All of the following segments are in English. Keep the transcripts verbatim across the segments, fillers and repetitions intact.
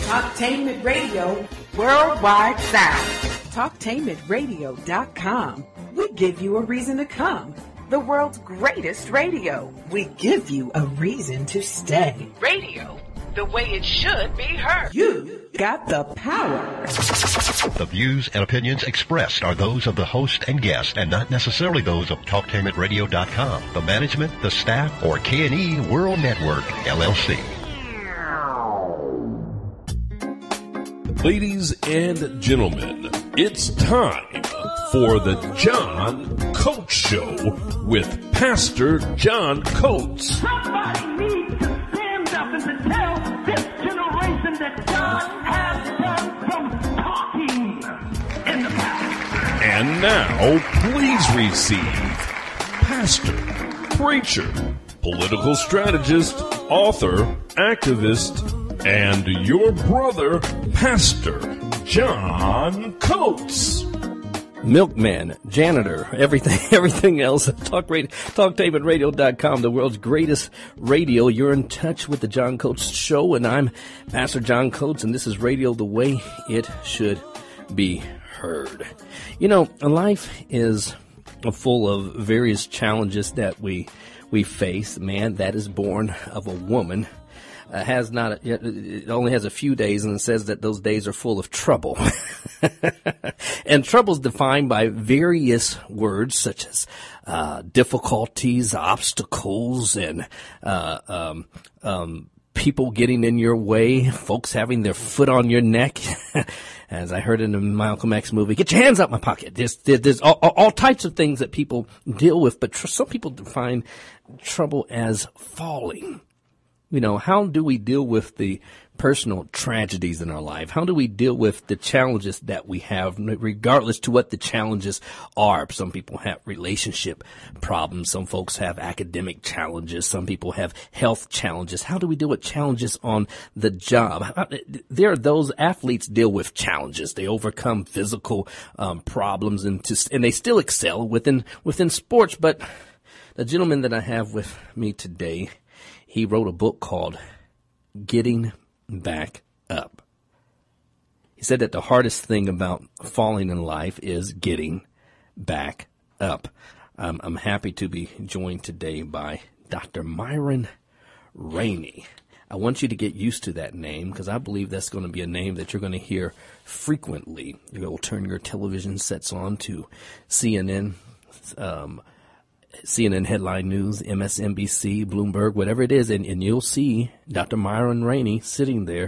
Talktainment Radio, worldwide sound. Talktainment Radio dot com. We give you a reason to come. The world's greatest radio. We give you a reason to stay. Radio, the way it should be heard. You got the power. The views and opinions expressed are those of the host and guest and not necessarily those of Talktainment Radio dot com, the management, the staff, or K and E World Network, L L C. Ladies and gentlemen, it's time for the John Coates Show with Pastor John Coates. Somebody needs to stand up and to tell this generation that God has done some talking in the past. And now, please receive Pastor, preacher, political strategist, author, activist, and your brother, Pastor John Coates. Milkman, janitor, everything everything else. Talk radio, Talktainment Radio dot com, the world's greatest radio. You're in touch with the John Coates Show, and I'm Pastor John Coates, and this is radio the way it should be heard. You know, life is full of various challenges that we we face. Man that is born of a woman Uh, has not, it only has a few days, and it says that those days are full of trouble. And trouble is defined by various words such as uh, difficulties, obstacles, and uh, um, um, people getting in your way, folks having their foot on your neck. As I heard in the Malcolm X movie, get your hands out my pocket. There's, there's all, all types of things that people deal with, but tr- some people define trouble as falling. You know, how do we deal with the personal tragedies in our life? How do we deal with the challenges that we have, regardless to what the challenges are? Some people have relationship problems. Some folks have academic challenges. Some people have health challenges. How do we deal with challenges on the job? There are those athletes deal with challenges. They overcome physical um, problems and, to, and they still excel within within sports. But the gentleman that I have with me today, he wrote a book called Getting Back Up. He said that the hardest thing about falling in life is getting back up. Um, I'm happy to be joined today by Doctor Myron Rainey. I want you to get used to that name because I believe that's going to be a name that you're going to hear frequently. You'll turn your television sets on to C N N, um, C N N Headline News, M S N B C, Bloomberg, whatever it is, and, and you'll see Doctor Myron Rainey sitting there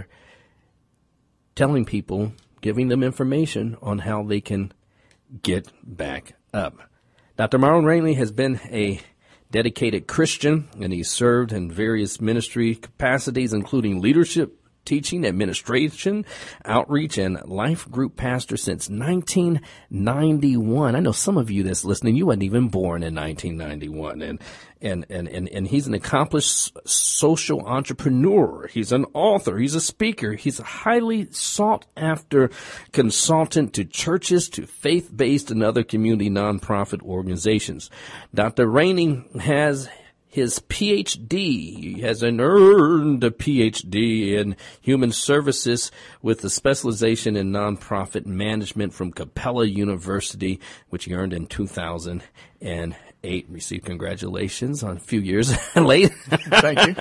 telling people, giving them information on how they can get back up. Doctor Myron Rainey has been a dedicated Christian, and he's served in various ministry capacities, including leadership, teaching, administration, outreach, and life group pastor since nineteen ninety-one. I know some of you that's listening, you weren't even born in nineteen ninety-one. And, and, and, and, and he's an accomplished social entrepreneur. He's an author. He's a speaker. He's a highly sought after consultant to churches, to faith-based and other community nonprofit organizations. Doctor Rainey has his P H D. He has an earned a P H D in human services with a specialization in nonprofit management from Capella University, which he earned in two thousand eight. Received congratulations on a few years late. Thank you.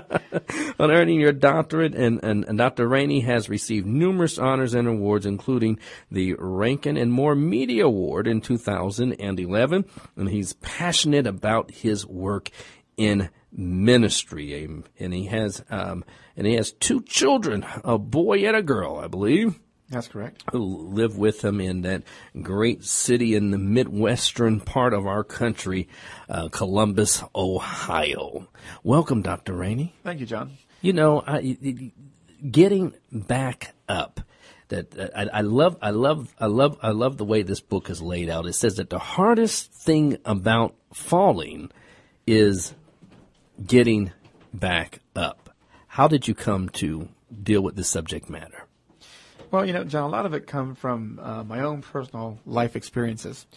On earning your doctorate, and, and, and Doctor Rainey has received numerous honors and awards, including the Rankin and Moore Media Award in two thousand eleven, and he's passionate about his work in ministry, and he has um, and he has two children, a boy and a girl, I believe. That's correct. Who live with him in that great city in the Midwestern part of our country, uh, Columbus, Ohio. Welcome, Doctor Rainey. Thank you, John. You know, I, getting back up. That I, I love, I love, I love, I love the way this book is laid out. It says that the hardest thing about falling is getting back up. How did you come to deal with this subject matter? Well, you know, John, a lot of it comes from uh, my own personal life experiences.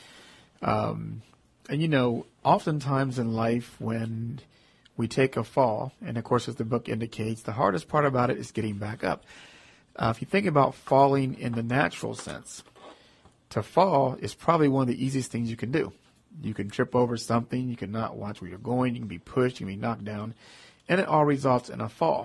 Um, and, you know, oftentimes in life when we take a fall, and of course, as the book indicates, the hardest part about it is getting back up. Uh, if you think about falling in the natural sense, to fall is probably one of the easiest things you can do. You can trip over something, you can not watch where you're going, you can be pushed, you can be knocked down, and it all results in a fall.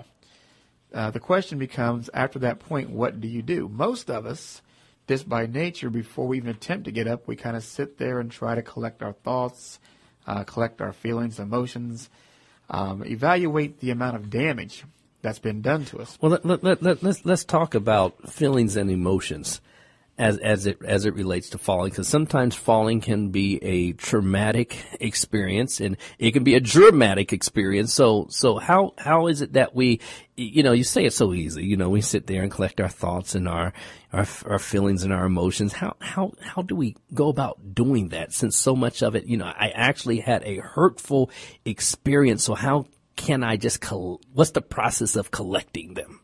Uh, the question becomes, after that point, what do you do? Most of us, just by nature, before we even attempt to get up, we kind of sit there and try to collect our thoughts, uh, collect our feelings, emotions, um, evaluate the amount of damage that's been done to us. Well, let, let, let, let, let's let's talk about feelings and emotions as as it as it relates to falling, because sometimes falling can be a traumatic experience and it can be a dramatic experience. So so how how is it that we, you know, you say it so easy, you know, we sit there and collect our thoughts and our our, our feelings and our emotions. How how how do we go about doing that, since so much of it, you know, I actually had a hurtful experience. So how can I just col- what's the process of collecting them?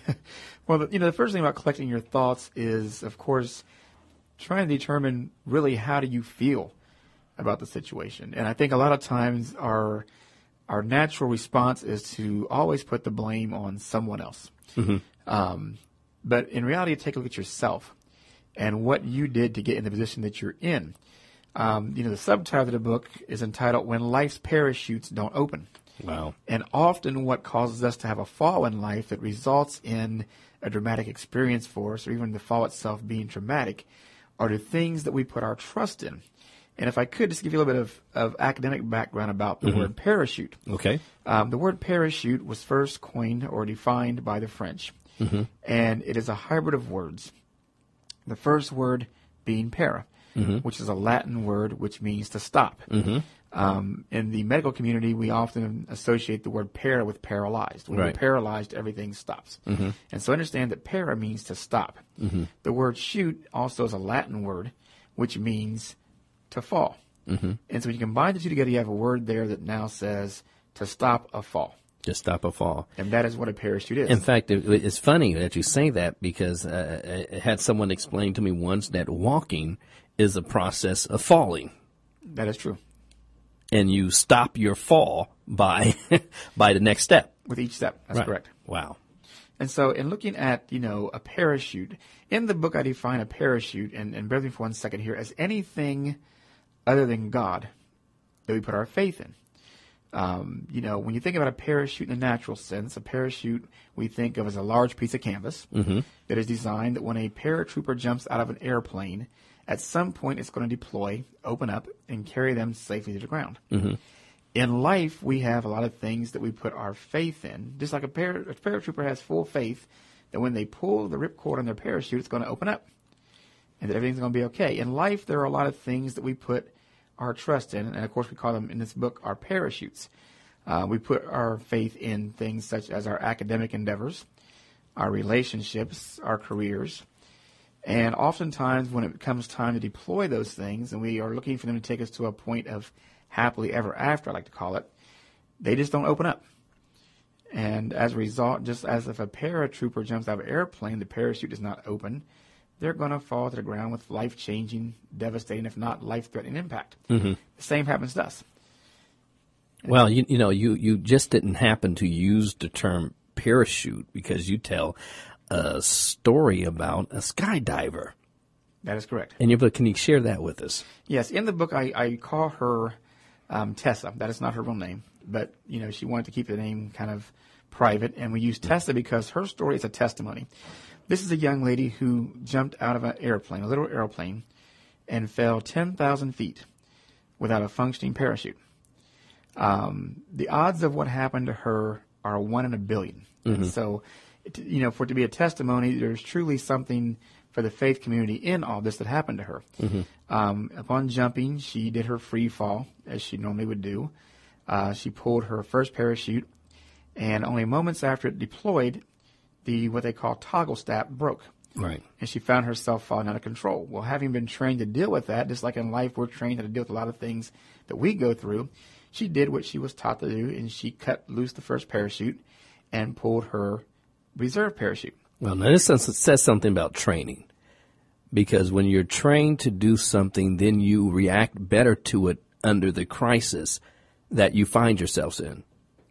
Well, the, you know, the first thing about collecting your thoughts is, of course, trying to determine really how do you feel about the situation. And I think a lot of times our our natural response is to always put the blame on someone else. Mm-hmm. Um, but in reality, take a look at yourself and what you did to get in the position that you're in. Um, you know, the subtitle of the book is entitled "When Life's Parachutes Don't Open." Wow. And often what causes us to have a fall in life that results in a dramatic experience for us, or even the fall itself being traumatic, are the things that we put our trust in. And if I could just give you a little bit of, of academic background about the mm-hmm. word parachute. Okay. Um, the word parachute was first coined or defined by the French. Mm-hmm. And it is a hybrid of words. The first word being para, mm-hmm. which is a Latin word which means to stop. Mm-hmm. Um, in the medical community, we often associate the word para with paralyzed. When right. you're paralyzed, everything stops. Mm-hmm. And so understand that para means to stop. Mm-hmm. The word shoot also is a Latin word, which means to fall. Mm-hmm. And so when you combine the two together, you have a word there that now says to stop a fall. To stop a fall. And that is what a parachute is. In fact, it, it's funny that you say that, because uh, I had someone explain to me once that walking is a process of falling. That is true. And you stop your fall by by the next step. With each step. That's right. correct. Wow. And so in looking at, you know, a parachute, in the book I define a parachute, and, and bear with me for one second here, as anything other than God that we put our faith in. Um, you know, when you think about a parachute in a natural sense, a parachute we think of as a large piece of canvas mm-hmm. that is designed that when a paratrooper jumps out of an airplane, at some point it's going to deploy, open up, and carry them safely to the ground. Mm-hmm. In life, we have a lot of things that we put our faith in. Just like a, para, a paratrooper has full faith that when they pull the ripcord on their parachute, it's going to open up and that everything's going to be okay. In life, there are a lot of things that we put our trust in, and of course we call them in this book our parachutes. Uh, we put our faith in things such as our academic endeavors, our relationships, our careers. And oftentimes when it comes time to deploy those things and we are looking for them to take us to a point of happily ever after, I like to call it, they just don't open up. And as a result, just as if a paratrooper jumps out of an airplane, the parachute does not open, they're going to fall to the ground with life-changing, devastating, if not life-threatening impact. Mm-hmm. The same happens to us. Well, you, you know, you, you just didn't happen to use the term parachute because you tell a story about a skydiver. That is correct. In your book, can you share that with us? Yes, in the book, I, I call her um, Tessa. That is not her real name, but you know she wanted to keep the name kind of private, and we use Tessa because her story is a testimony. This is a young lady who jumped out of an airplane, a little airplane, and fell ten thousand feet without a functioning parachute. Um, the odds of what happened to her are one in a billion. Mm-hmm. So, you know, for it to be a testimony, there's truly something for the faith community in all this that happened to her. Mm-hmm. Um, upon jumping, she did her free fall, as she normally would do. Uh, she pulled her first parachute, and only moments after it deployed, the what they call toggle strap broke. Right. And she found herself falling out of control. Well, having been trained to deal with that, just like in life we're trained to deal with a lot of things that we go through, she did what she was taught to do, and she cut loose the first parachute and pulled her reserve parachute. Well, now this says something about training, because when you're trained to do something, then you react better to it under the crisis that you find yourselves in.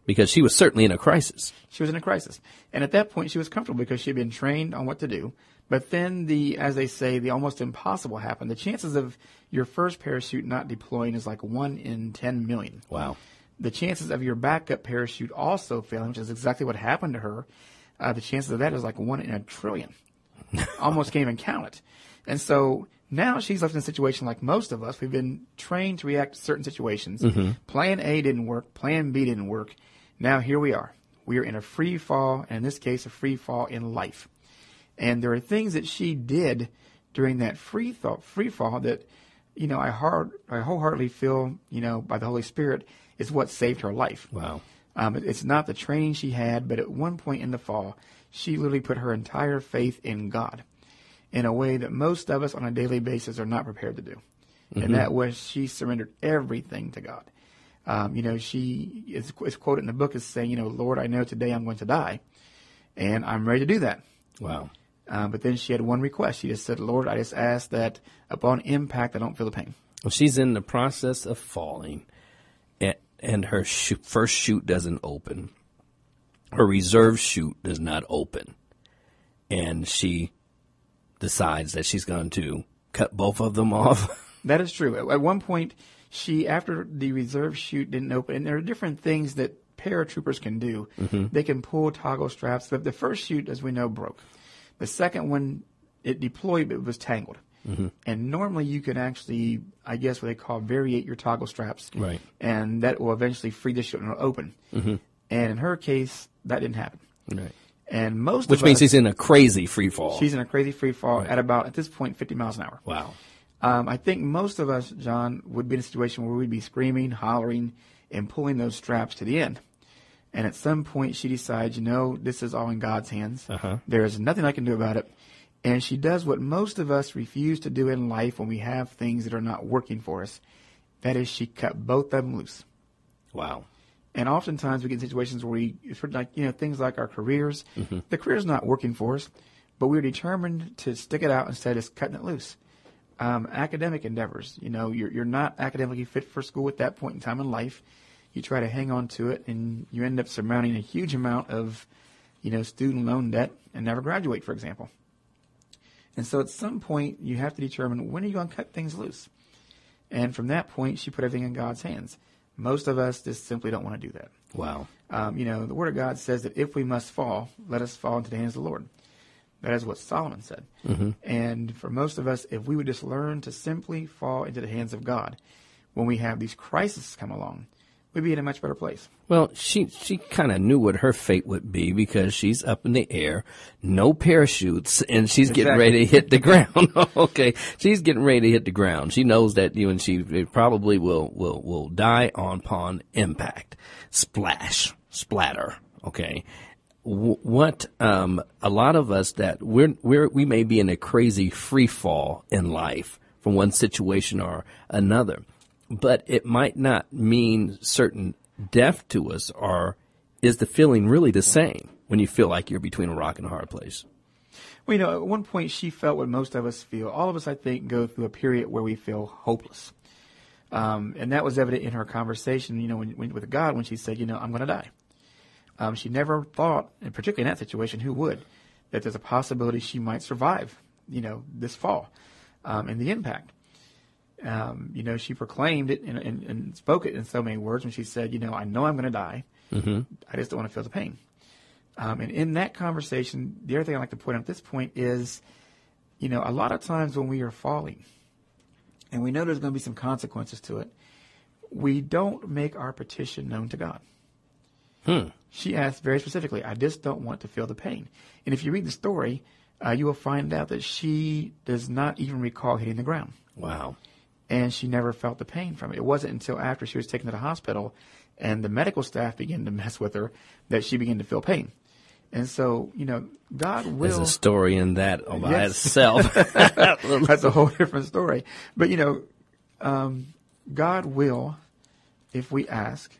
Because she was certainly in a crisis. She was in a crisis. And at that point, she was comfortable because she had been trained on what to do. But then the, as they say, the almost impossible happened. The chances of your first parachute not deploying is like one in ten million. Wow. The chances of your backup parachute also failing, which is exactly what happened to her, uh, the chances of that is like one in a trillion. Almost can't even count it. And so now she's left in a situation like most of us. We've been trained to react to certain situations. Mm-hmm. Plan A didn't work. Plan B didn't work. Now here we are. We are in a free fall, and in this case, a free fall in life. And there are things that she did during that free thought, free fall that, you know, I hard, I wholeheartedly feel, you know, by the Holy Spirit is what saved her life. Wow. Um, it, it's not the training she had, but at one point in the fall, she literally put her entire faith in God in a way that most of us on a daily basis are not prepared to do. Mm-hmm. And that was she surrendered everything to God. Um, you know, she is, is quoted in the book as saying, you know, Lord, I know today I'm going to die, and I'm ready to do that. Wow. Um, but then she had one request. She just said, Lord, I just ask that upon impact, I don't feel the pain. Well, she's in the process of falling, and, and her shoot, first chute doesn't open. Her reserve chute does not open. And she decides that she's going to cut both of them off. That is true. At, at one point, she, after the reserve chute didn't open, and there are different things that paratroopers can do. Mm-hmm. They can pull toggle straps. The, the first chute, as we know, broke. The second one, it deployed, but it was tangled. Mm-hmm. And normally you can actually, I guess what they call variate your toggle straps. Right. And that will eventually free the chute and it'll open. Mm-hmm. And in her case, that didn't happen. Right. And most Which of means us, she's in a crazy free fall. She's in a crazy free fall right. at about, at this point, fifty miles an hour. Wow. Um, I think most of us, John, would be in a situation where we'd be screaming, hollering, and pulling those straps to the end. And at some point, she decides, you know, this is all in God's hands. Uh-huh. There is nothing I can do about it. And she does what most of us refuse to do in life when we have things that are not working for us. That is, she cut both of them loose. Wow. And oftentimes we get in situations where we, for like, you know, things like our careers, mm-hmm. the career's not working for us, but we're determined to stick it out instead of just cutting it loose. Um, academic endeavors, you know, you're, you're not academically fit for school at that point in time in life. You try to hang on to it, and you end up surmounting a huge amount of, you know, student loan debt and never graduate, for example. And so at some point, you have to determine when are you going to cut things loose. And from that point, she put everything in God's hands. Most of us just simply don't want to do that. Wow. Um, you know, the Word of God says that if we must fall, let us fall into the hands of the Lord. That is what Solomon said. Mm-hmm. And for most of us, if we would just learn to simply fall into the hands of God, when we have these crises come along, we'd be in a much better place. Well, she she kind of knew what her fate would be because she's up in the air, no parachutes, and she's exactly. getting ready to hit the ground. Okay, she's getting ready to hit the ground. She knows that you know, and she probably will will will die on upon impact, splash, splatter. Okay, w- what um a lot of us that we're we're we may be in a crazy free fall in life from one situation or another. But it might not mean certain death to us, or is the feeling really the same when you feel like you're between a rock and a hard place? Well, you know, at one point she felt what most of us feel. All of us, I think, go through a period where we feel hopeless. Um, and that was evident in her conversation, you know, when, when, with God when she said, you know, I'm going to die. Um, she never thought, and particularly in that situation, who would, that there's a possibility she might survive, you know, this fall um, and the impact. Um, you know, she proclaimed it and, and, and spoke it in so many words when she said, you know, I know I'm going to die. Mm-hmm. I just don't want to feel the pain. Um, and in that conversation, the other thing I'd like to point out at this point is, you know, a lot of times when we are falling and we know there's going to be some consequences to it, we don't make our petition known to God. Hmm. She asked very specifically, I just don't want to feel the pain. And if you read the story, uh, you will find out that she does not even recall hitting the ground. Wow. And she never felt the pain from it. It wasn't until after she was taken to the hospital and the medical staff began to mess with her that she began to feel pain. And so, you know, God will... There's a story in that all by yes. itself. That's a whole different story. But, you know, um, God will, if we ask,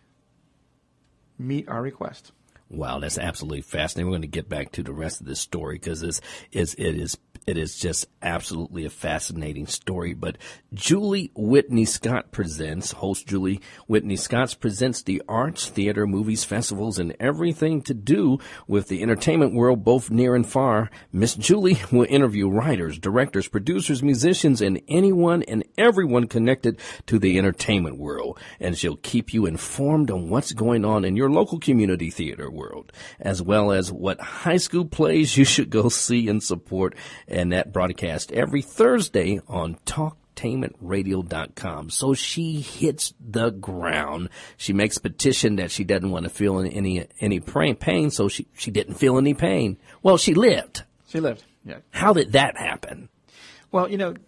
meet our request. Wow, that's absolutely fascinating. We're going to get back to the rest of this story because it's, it's, it is It is just absolutely a fascinating story. But Julie Whitney Scott presents, host Julie Whitney Scott presents the arts, theater, movies, festivals, and everything to do with the entertainment world, both near and far. Miss Julie will interview writers, directors, producers, musicians, and anyone and everyone connected to the entertainment world. And she'll keep you informed on what's going on in your local community theater world, as well as what high school plays you should go see and support. And that broadcast every Thursday on talk tainment radio dot com. So she hits the ground. She makes petition that she doesn't want to feel any any pain, so she, she didn't feel any pain. Well, she lived. She lived, yeah. How did that happen? Well, you know,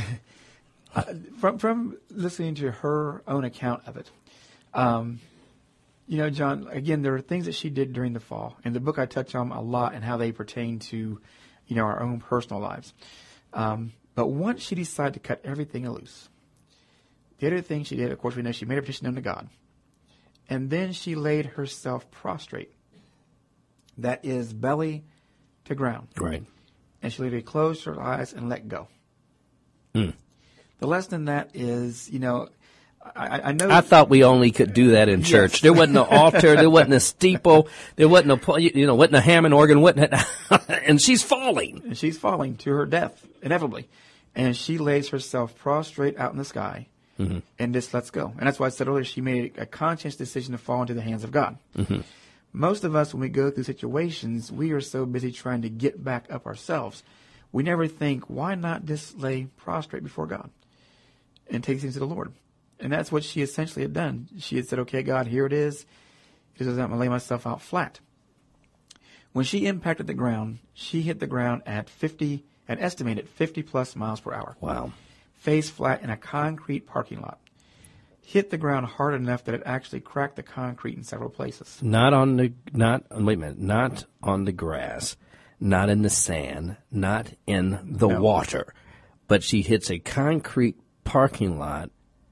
from from listening to her own account of it, um, you know, John, again, there are things that she did during the fall. In the book, I touch on a lot and how they pertain to, you know, our own personal lives. Um, but once she decided to cut everything loose, the other thing she did, of course, we know she made a petition unto God. And then she laid herself prostrate. That is belly to ground. Right. And she literally closed her eyes and let go. Mm. The lesson in that is, you know, I, I know. I thought we only could do that in church. Yes. There wasn't no altar. There wasn't a steeple. There wasn't a, you know, wasn't a Hammond organ. Wasn't and she's falling. And she's falling to her death, inevitably. And she lays herself prostrate out in the sky mm-hmm. and just lets go. And that's why I said earlier she made a conscious decision to fall into the hands of God. Mm-hmm. Most of us, when we go through situations, we are so busy trying to get back up ourselves. We never think, why not just lay prostrate before God and take things to the Lord? And that's what she essentially had done. She had said, okay, God, here it is. It is I'm going to lay myself out flat. When she impacted the ground, she hit the ground at fifty, an estimated fifty plus miles per hour. Wow. Face flat in a concrete parking lot. Hit the ground hard enough that it actually cracked the concrete in several places. Not on the, not, wait a minute, not on the grass, not in the sand, not in the No. water, but she hits a concrete parking lot.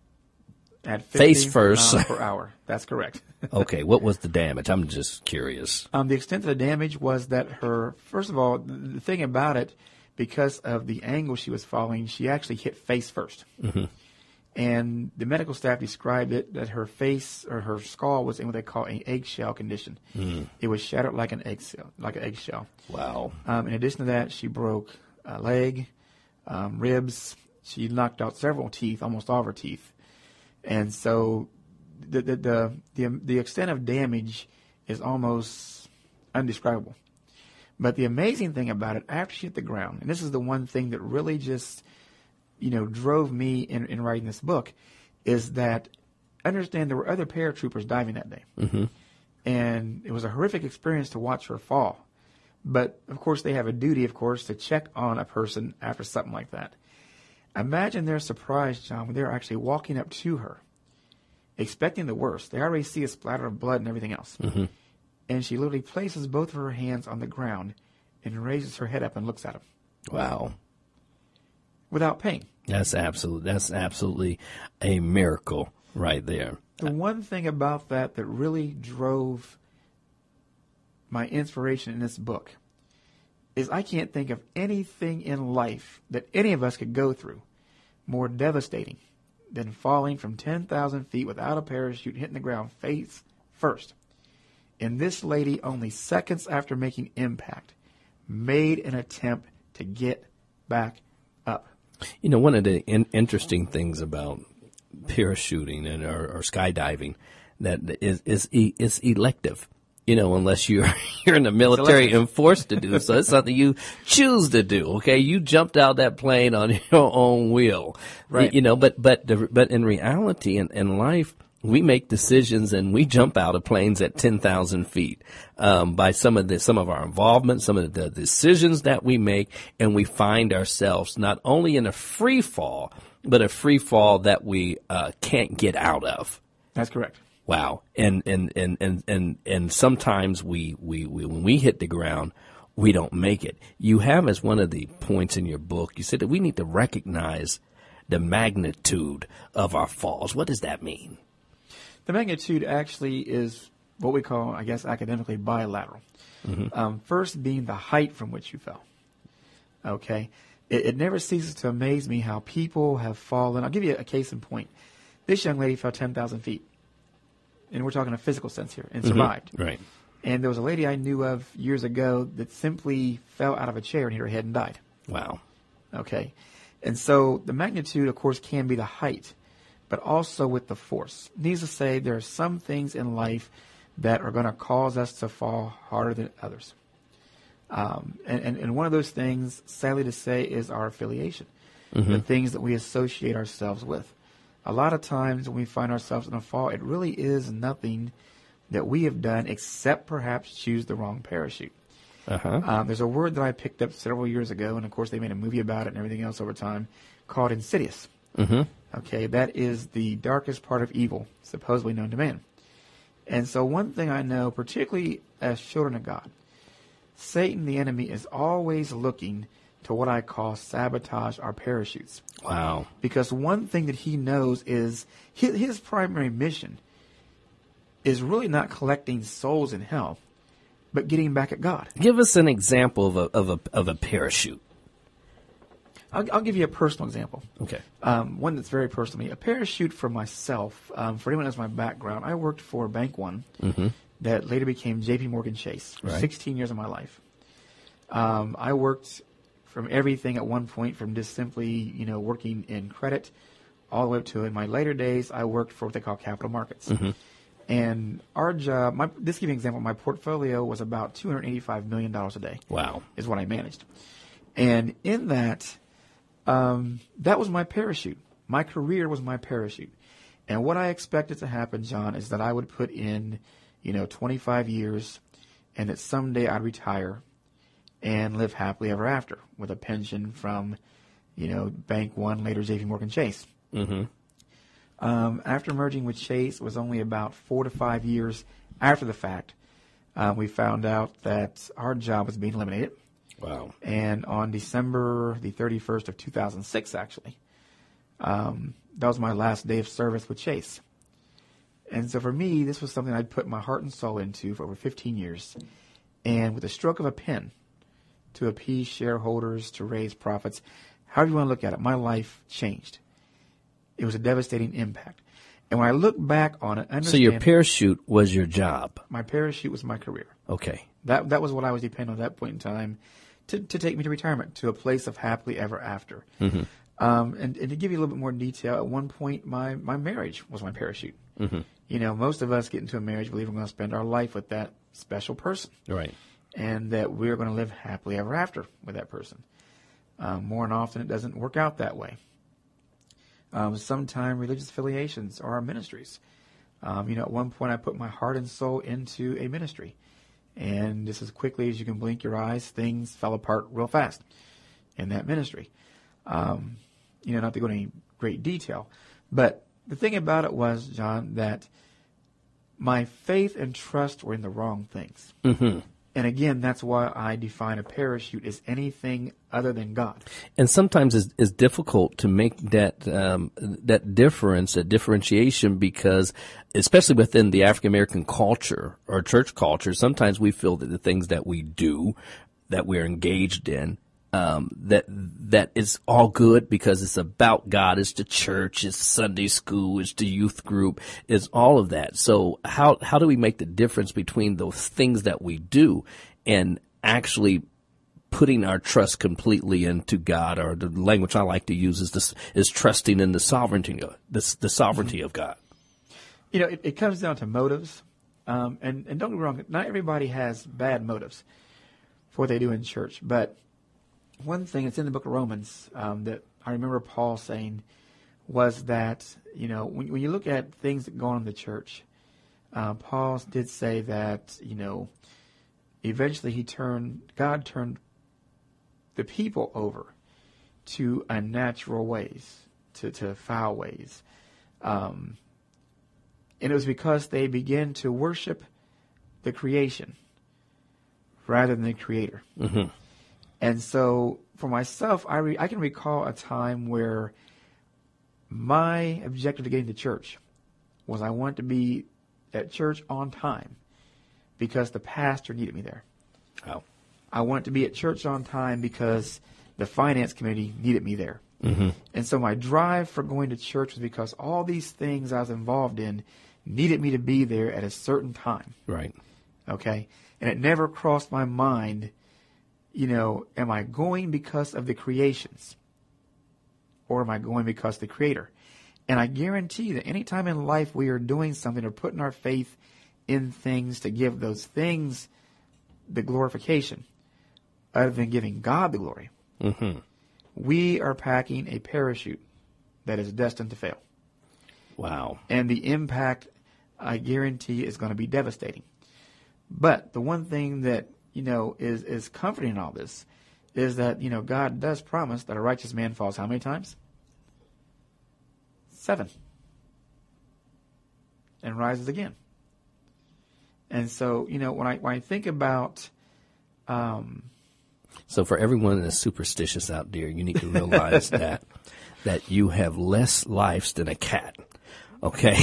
At Face fifty first. miles per hour. That's correct. Okay, what was the damage? I'm just curious. Um, the extent of the damage was that her, first of all, the thing about it, because of the angle she was following, she actually hit face first. Mm-hmm. And the medical staff described it that her face or her skull was in what they call an eggshell condition. Mm. It was shattered like an eggshell, like an eggshell. Wow. Um, in addition to that, she broke a leg, um, ribs. She knocked out several teeth, almost all of her teeth. And so the, the the the the extent of damage is almost undescribable. But the amazing thing about it, after she hit the ground, and this is the one thing that really just, you know, drove me in, in writing this book, is that understand there were other paratroopers diving that day. Mm-hmm. And it was a horrific experience to watch her fall. But, of course, they have a duty, of course, to check on a person after something like that. Imagine their surprise, John, when they're actually walking up to her, expecting the worst. They already see a splatter of blood and everything else. Mm-hmm. And she literally places both of her hands on the ground and raises her head up and looks at him. Wow. Without pain. That's absolute. That's absolutely a miracle right there. The one thing about that that really drove my inspiration in this book is I can't think of anything in life that any of us could go through more devastating than falling from ten thousand feet without a parachute, hitting the ground face first. And this lady, only seconds after making impact, made an attempt to get back up. You know, one of the in- interesting things about parachuting and or, or skydiving that is is e- is elective. You know, unless you're you're in the military and forced to do so, it's something you choose to do. Okay, you jumped out that plane on your own will, right? You know, but but the, but in reality, in, in life, we make decisions and we jump out of planes at ten thousand feet um, by some of the some of our involvement, some of the decisions that we make, and we find ourselves not only in a free fall, but a free fall that we uh, can't get out of. That's correct. Wow. And, and, and, and, and, and sometimes we, we, we, when we hit the ground, we don't make it. You have as one of the points in your book, you said that we need to recognize the magnitude of our falls. What does that mean? The magnitude actually is what we call, I guess, academically bilateral. Mm-hmm. Um, first being the height from which you fell. Okay. It, it never ceases to amaze me how people have fallen. I'll give you a case in point. This young lady fell ten thousand feet. And we're talking a physical sense here, and survived. Mm-hmm. Right. And there was a lady I knew of years ago that simply fell out of a chair and hit her head and died. Wow. Okay. And so the magnitude, of course, can be the height, but also with the force. Needless to say, there are some things in life that are going to cause us to fall harder than others. Um, and, and, and one of those things, sadly to say, is our affiliation, mm-hmm. the things that we associate ourselves with. A lot of times when we find ourselves in a fall, it really is nothing that we have done except perhaps choose the wrong parachute. Uh-huh. Um, there's a word that I picked up several years ago, and of course they made a movie about it and everything else over time, called insidious. Mm-hmm. Okay, that is the darkest part of evil, supposedly known to man. And so one thing I know, particularly as children of God, Satan, the enemy, is always looking to what I call sabotage our parachutes. Wow. Because one thing that he knows is his, his primary mission is really not collecting souls in hell, but getting back at God. Give us an example of a of a of a parachute. I'll, I'll give you a personal example. Okay. Um, one that's very personal to me. A parachute for myself. Um, for anyone who has my background, I worked for Bank One, mm-hmm. that later became J P Morgan Chase for right. sixteen years of my life. Um, I worked from everything at one point, from just simply, you know, working in credit, all the way up to, in my later days, I worked for what they call capital markets. Mm-hmm. And our job, my, this give you an example, my portfolio was about two hundred eighty-five million dollars a day. Wow. Is what I managed. And in that, um, that was my parachute. My career was my parachute. And what I expected to happen, John, is that I would put in, you know, twenty-five years, and that someday I'd retire and live happily ever after with a pension from, you know, Bank One, later J P Morgan Chase. Mm-hmm. Um, after merging with Chase, it was only about four to five years after the fact, uh, we found out that our job was being eliminated. Wow. And on December the thirty-first of two thousand six, actually, um, that was my last day of service with Chase. And so for me, this was something I'd put my heart and soul into for over fifteen years. And with a stroke of a pen, to appease shareholders, to raise profits, however you want to look at it, my life changed. It was a devastating impact. And when I look back on it, I understand. So your parachute was your job? My parachute was my career. Okay. That that was what I was depending on at that point in time to, to take me to retirement, to a place of happily ever after. Mm-hmm. Um, and, and to give you a little bit more detail, at one point, my, my marriage was my parachute. Mm-hmm. You know, most of us get into a marriage, believe we're going to spend our life with that special person. Right. And that we're going to live happily ever after with that person. Um, more and often, it doesn't work out that way. Um, sometimes religious affiliations are our ministries. Um, you know, at one point, I put my heart and soul into a ministry. And just as quickly as you can blink your eyes, things fell apart real fast in that ministry. Um, you know, not to go into any great detail. But the thing about it was, John, that my faith and trust were in the wrong things. Mm-hmm. And again, that's why I define a parachute as anything other than God. And sometimes it's, it's difficult to make that um, that difference, that differentiation, because especially within the African American culture or church culture, sometimes we feel that the things that we do, that we're engaged in, um, that that is all good because it's about God. It's the church, it's Sunday school, it's the youth group, it's all of that. So how how do we make the difference between those things that we do and actually putting our trust completely into God? Or the language I like to use is this, is trusting in the sovereignty of the, the sovereignty of God. You know, it, it comes down to motives, um, and and don't get me wrong, not everybody has bad motives for what they do in church, but one thing that's in the book of Romans um, that I remember Paul saying was that, you know, when, when you look at things that go on in the church, uh, Paul did say that, you know, eventually he turned, God turned the people over to unnatural ways, to, to foul ways. Um, and it was because they began to worship the creation rather than the Creator. Mm-hmm. And so for myself, I re- I can recall a time where my objective to getting to church was I wanted to be at church on time because the pastor needed me there. Oh. I wanted to be at church on time because the finance committee needed me there. Mm-hmm. And so my drive for going to church was because all these things I was involved in needed me to be there at a certain time. Right. Okay. And it never crossed my mind, you know, am I going because of the creations or am I going because of the Creator? And I guarantee that any time in life we are doing something or putting our faith in things to give those things the glorification, other than giving God the glory, mm-hmm. we are packing a parachute that is destined to fail. Wow. And the impact, I guarantee, is going to be devastating. But the one thing that, you know, is, is comforting in all this is that, you know, God does promise that a righteous man falls how many times? Seven. And rises again. And so, you know, when I when I think about... Um, so for everyone that's superstitious out there, you need to realize that that you have less lives than a cat. Okay.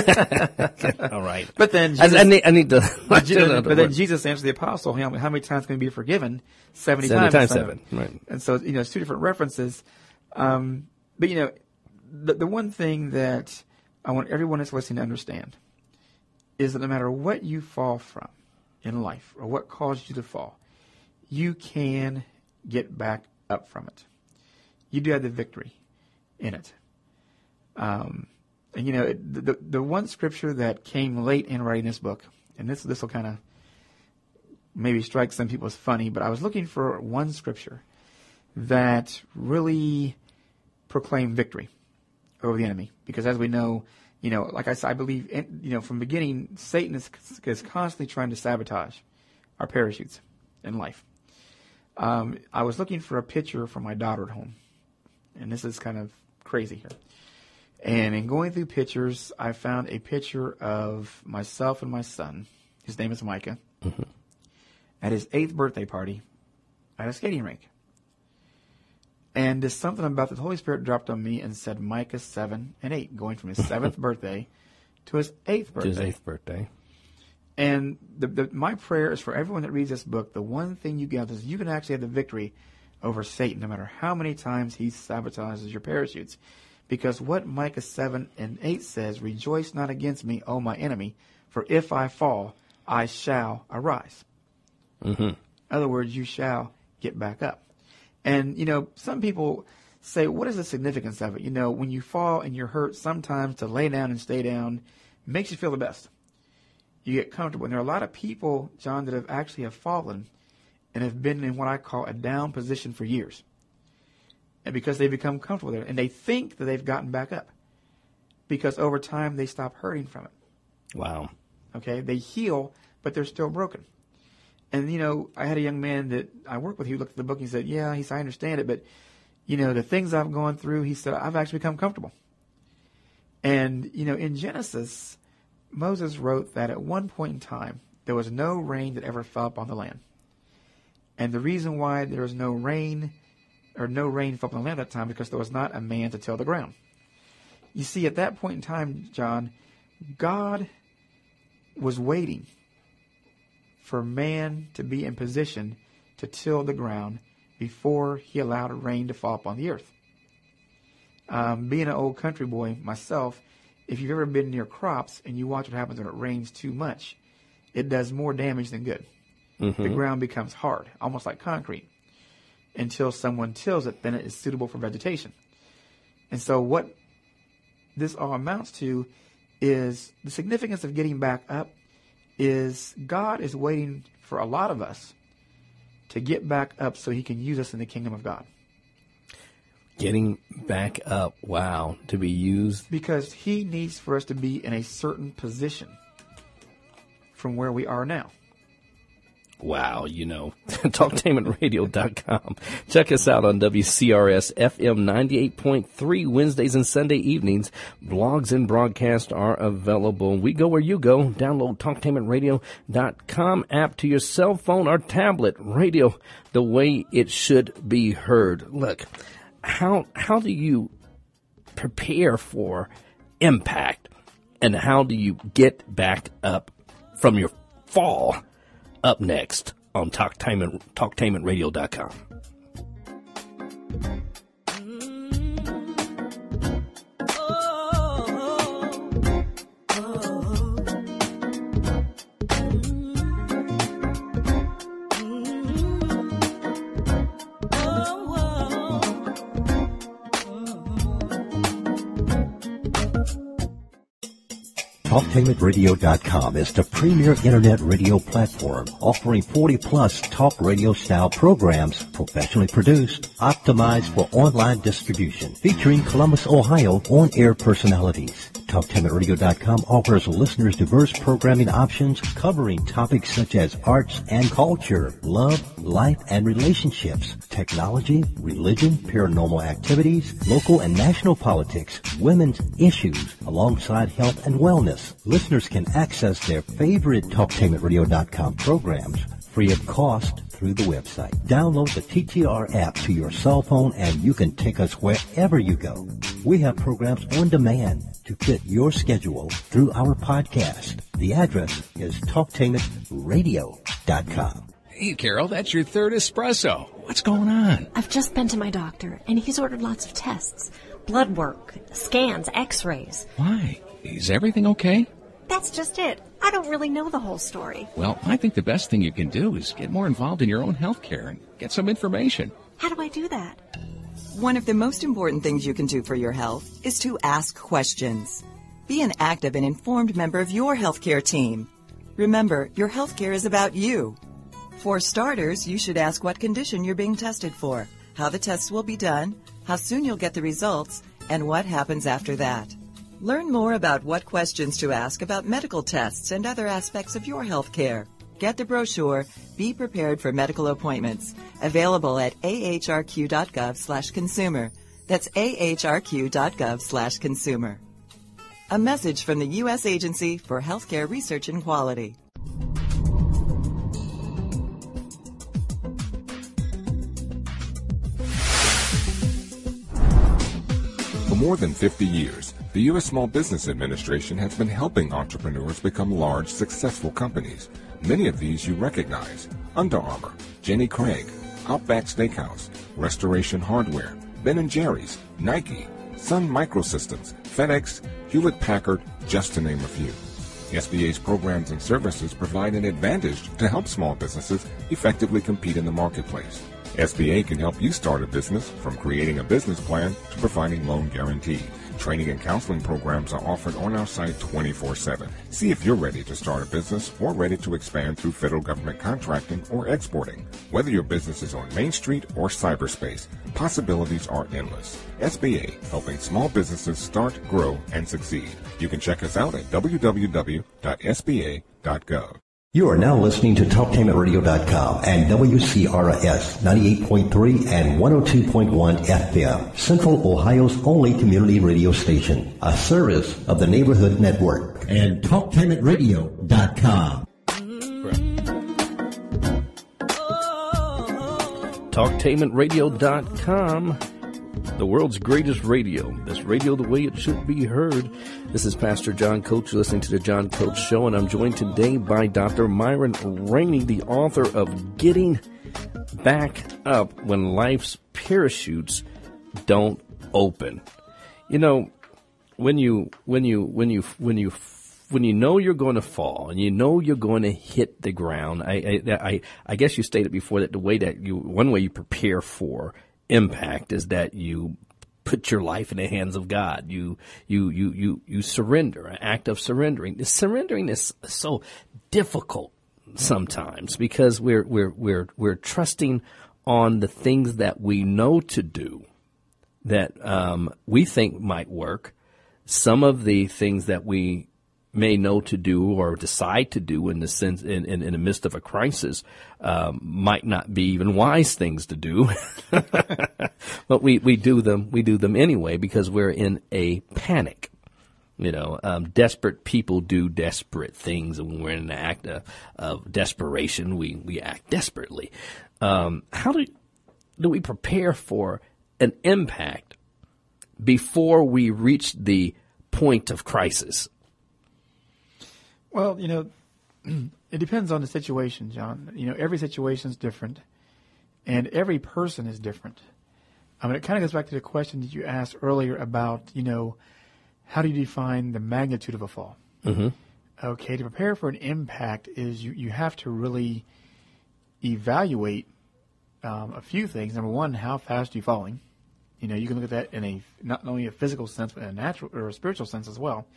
All right. But then Jesus, I, I, need, I need to. But, Jesus, but then Jesus answered the apostle, how, how many times can we be forgiven? Seventy, Seventy times. times seven. Right. And so, you know, it's two different references. Um, but, you know, the, the one thing that I want everyone that's listening to understand is that no matter what you fall from in life or what caused you to fall, you can get back up from it. You do have the victory in it. Um, and, you know, it, the, the one scripture that came late in writing this book, and this this will kind of maybe strike some people as funny, but I was looking for one scripture that really proclaimed victory over the enemy. Because as we know, you know, like I said, I believe, in, you know, from the beginning, Satan is, is constantly trying to sabotage our parachutes in life. Um, I was looking for a picture for my daughter at home. And this is kind of crazy here. And in going through pictures, I found a picture of myself and my son. His name is Micah. Mm-hmm. At his eighth birthday party at a skating rink. And there's something about the Holy Spirit dropped on me and said Micah seven and eight, going from his seventh birthday to his eighth birthday. To his eighth birthday. And the, the, my prayer is for everyone that reads this book, the one thing you get is you can actually have the victory over Satan, no matter how many times he sabotages your parachutes. Because what Micah seven and eight says, rejoice not against me, O my enemy, for if I fall, I shall arise. Mm-hmm. In other words, you shall get back up. And, you know, some people say, what is the significance of it? You know, when you fall and you're hurt, sometimes to lay down and stay down makes you feel the best. You get comfortable. And there are a lot of people, John, that have actually have fallen and have been in what I call a down position for years. And because they become comfortable there. And they think that they've gotten back up. Because over time, they stop hurting from it. Wow. Okay? They heal, but they're still broken. And, you know, I had a young man that I worked with who looked at the book and he said, yeah, he said, I understand it, but, you know, the things I've gone through, he said, I've actually become comfortable. And, you know, in Genesis, Moses wrote that at one point in time, there was no rain that ever fell upon the land. And the reason why there was no rain, or no rain fell upon the land at that time, because there was not a man to till the ground. You see, at that point in time, John, God was waiting for man to be in position to till the ground before he allowed rain to fall upon the earth. Um, being an old country boy myself, if you've ever been near crops and you watch what happens when it rains too much, it does more damage than good. Mm-hmm. The ground becomes hard, almost like concrete. Until someone tills it, then it is suitable for vegetation. And so what this all amounts to is the significance of getting back up is God is waiting for a lot of us to get back up so he can use us in the kingdom of God. Getting back up, wow, to be used. Because he needs for us to be in a certain position from where we are now. Wow, you know, talktainment radio dot com. Check us out on W C R S F M ninety-eight point three Wednesdays and Sunday evenings. Blogs and broadcasts are available. We go where you go. Download talktainment radio dot com app to your cell phone or tablet. Radio the way it should be heard. Look, how how do you prepare for impact, and how do you get back up from your fall? Up next on talktainment talktainment radio dot com. Talktainment Radio dot com is the premier internet radio platform offering forty plus talk radio style programs professionally produced, optimized for online distribution, featuring Columbus, Ohio on-air personalities. Talktainment Radio dot com offers listeners diverse programming options covering topics such as arts and culture, love, life and relationships, technology, religion, paranormal activities, local and national politics, women's issues, alongside health and wellness. Listeners can access their favorite Talktainment Radio dot com programs free of cost through the website. Download the T T R app to your cell phone and you can take us wherever you go. We have programs on demand to fit your schedule through our podcast. The address is Talktainment Radio dot com. Hey, Carol, that's your third espresso. What's going on? I've just been to my doctor, and he's ordered lots of tests. Blood work, scans, x-rays. Why? Is everything okay? That's just it. I don't really know the whole story. Well, I think the best thing you can do is get more involved in your own health care and get some information. How do I do that? One of the most important things you can do for your health is to ask questions. Be an active and informed member of your healthcare team. Remember, your healthcare is about you. For starters, you should ask what condition you're being tested for, how the tests will be done, how soon you'll get the results, and what happens after that. Learn more about what questions to ask about medical tests and other aspects of your health care. Get the brochure, Be Prepared for Medical Appointments, available at ahrq.gov slash consumer. That's ahrq.gov slash consumer. A message from the U S Agency for Healthcare Research and Quality. For more than fifty years, the U S Small Business Administration has been helping entrepreneurs become large, successful companies. Many of these you recognize: Under Armour, Jenny Craig, Outback Steakhouse, Restoration Hardware, Ben and Jerry's, Nike, Sun Microsystems, FedEx, Hewlett-Packard, just to name a few. S B A's programs and services provide an advantage to help small businesses effectively compete in the marketplace. S B A can help you start a business, from creating a business plan to providing loan guarantee. Training and counseling programs are offered on our site twenty-four seven. See if you're ready to start a business or ready to expand through federal government contracting or exporting. Whether your business is on Main Street or cyberspace, possibilities are endless. S B A, helping small businesses start, grow, and succeed. You can check us out at w w w dot s b a dot gov. You are now listening to Talktainment Radio dot com and W C R S ninety-eight point three and one oh two point one F M, Central Ohio's only community radio station, a service of the Neighborhood Network, and Talktainment Radio dot com. Talktainment Radio dot com, the world's greatest radio. This radio the way it should be heard. This is Pastor John Coach, listening to the John Coach Show, and I'm joined today by Doctor Myron Rainey, the author of Getting Back Up When Life's Parachutes Don't Open. You know, when you when you when you when you when you know you're going to fall and you know you're going to hit the ground, I I I, I guess you stated before that the way that you one way you prepare for impact is that you put your life in the hands of God. You, you, you, you, you surrender, an act of surrendering. The surrendering is so difficult sometimes because we're, we're, we're, we're trusting on the things that we know to do that, um, we think might work. Some of the things that we may know to do or decide to do in the sense in, in, in the midst of a crisis um, might not be even wise things to do, but we, we do them we do them anyway because we're in a panic. You know, um, desperate people do desperate things, and when we're in an act of, of desperation, we we act desperately. Um, how do do we prepare for an impact before we reach the point of crisis? Well, you know, it depends on the situation, John. You know, every situation is different, and every person is different. I mean, it kind of goes back to the question that you asked earlier about, you know, how do you define the magnitude of a fall? Mm-hmm. Okay, to prepare for an impact is you, you have to really evaluate um, a few things. Number one, how fast are you falling? You know, you can look at that in a not only a physical sense, but in a natural or a spiritual sense as well.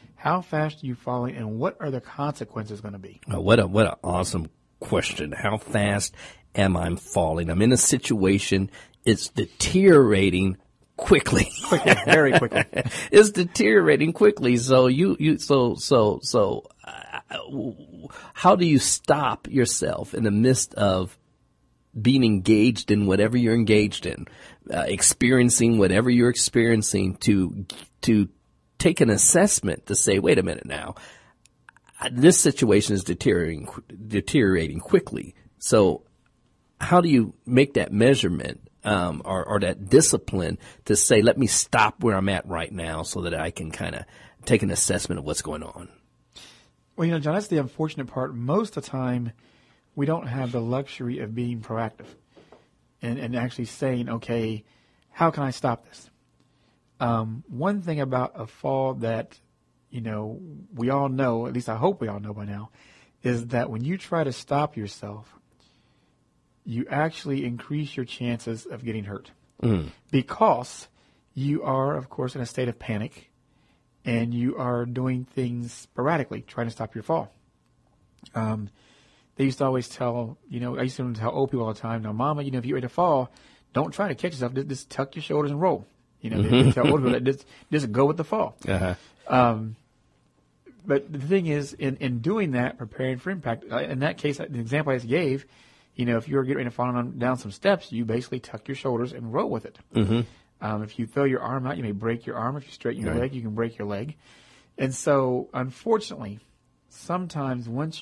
How fast are you falling, and what are the consequences going to be? Oh, what a what an awesome question. How fast am I falling? I'm in a situation, it's deteriorating quickly. Quickly, very quickly. It's deteriorating quickly. So you, you, so, so, so, uh, how do you stop yourself in the midst of being engaged in whatever you're engaged in, uh, experiencing whatever you're experiencing to, to take an assessment to say, wait a minute now, this situation is deteriorating, deteriorating quickly. So how do you make that measurement? Um, or, or that discipline to say, let me stop where I'm at right now so that I can kind of take an assessment of what's going on. Well, you know, John, that's the unfortunate part. Most of the time, we don't have the luxury of being proactive and, and actually saying, okay, how can I stop this? Um, one thing about a fall that, you know, we all know, at least I hope we all know by now, is that when you try to stop yourself, you actually increase your chances of getting hurt mm. because you are, of course, in a state of panic and you are doing things sporadically, trying to stop your fall. Um, they used to always tell, you know, I used to tell old people all the time, now, Mama, you know, if you're ready to fall, don't try to catch yourself. Just, just tuck your shoulders and roll. You know, mm-hmm. they, they tell old people, just, just go with the fall. Uh-huh. Um, but the thing is, in, in doing that, preparing for impact, in that case, the example I just gave, you know, if you're getting ready to fall on, down some steps, you basically tuck your shoulders and roll with it. Mm-hmm. Um, if you throw your arm out, you may break your arm. If you straighten your right. leg, you can break your leg. And so, unfortunately, sometimes once